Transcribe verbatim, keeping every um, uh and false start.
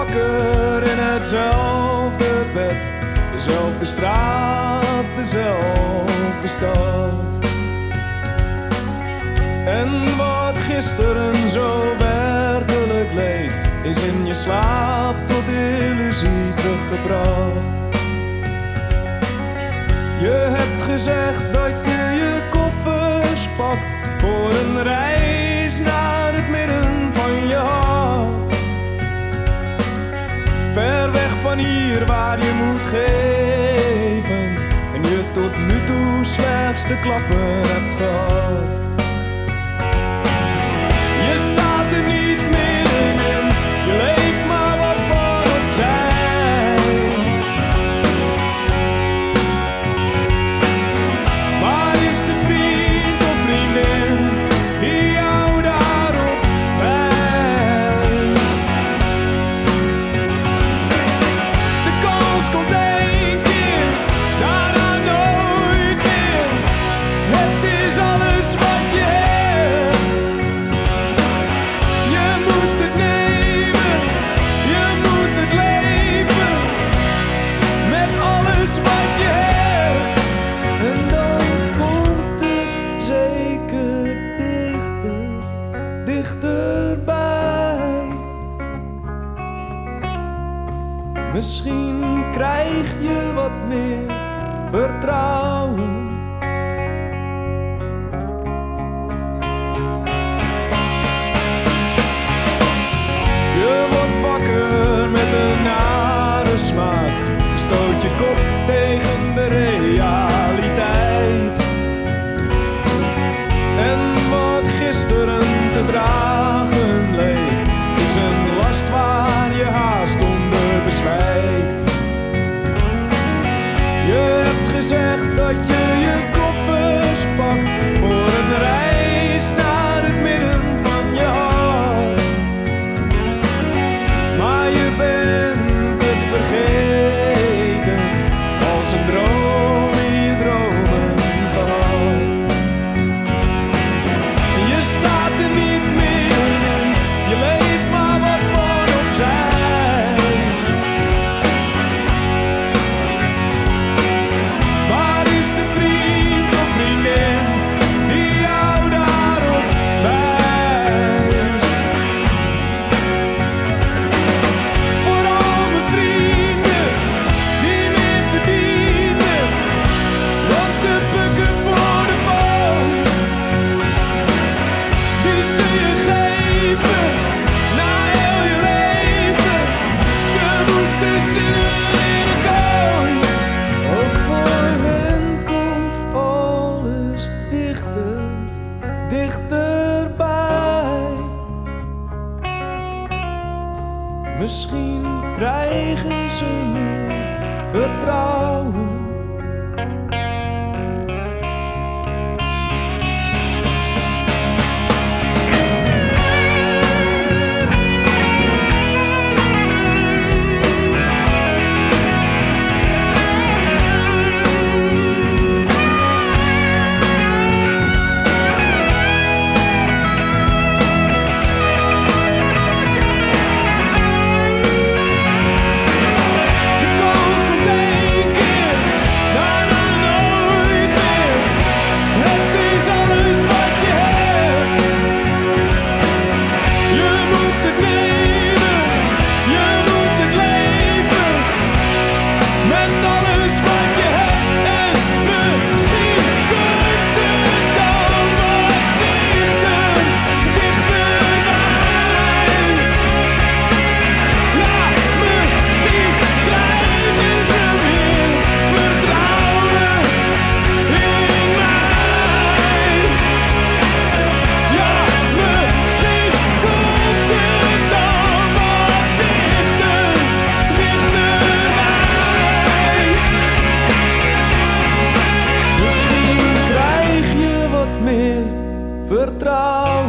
wakker in hetzelfde bed. Dezelfde straat, dezelfde stad. En wat gisteren zo werkelijk leek, is in je slaap tot illusie teruggebracht. Je hebt gezegd dat je je koffers pakt voor een reis naar het midden van je hart. Ver weg van hier waar je moet geven en je tot nu toe slechts de klappen hebt gehad. Je staat er niet middenin, je leeft maar wat van opzij. Waar is de vriend of vriendin die jou daarop wijst? De kans komt één keer, daarna nooit meer. Het is alles wat je hebt. Je moet het nemen, je moet het leven, met alles wat je hebt. En dan komt het zeker dichter, dichterbij. Misschien krijg je wat meer vertrouwen. Je wordt wakker met een nare smaak. Je stoot je kop tegen de realiteit. En wat gisteren te dragen leek, is een last waar je haast onder bezwijkt. Je hebt gezegd dat je je koffers pakt voor een reis naar het midden van je hart. Maar je bent het vergeten, als een droom in je dromen gehad. Je staat er niet meer in, je leeft maar wat van opzij. Waar is de vriend of vriendin die jou daarop wijst? Voor al mijn vrienden die meer verdienen dan te bukken voor de foon, die ze je geven na heel je leven, te moeten zingen in een kooi. Ook voor hen komt alles dichter, dichterbij. Misschien krijgen ze meer vertrouwen. De kans komt één keer, daarna nooit meer. Het is alles wat je hebt. Je moet het nemen, je moet het leven, met alles wat je hebt. En misschien komt het dan wat dichter, dichterbij. Ja, misschien krijgen ze meer vertrouwen in mij. Ja, misschien komt het dan wat dichter, dichterbij. Misschien krijg je wat meer vertrouwen.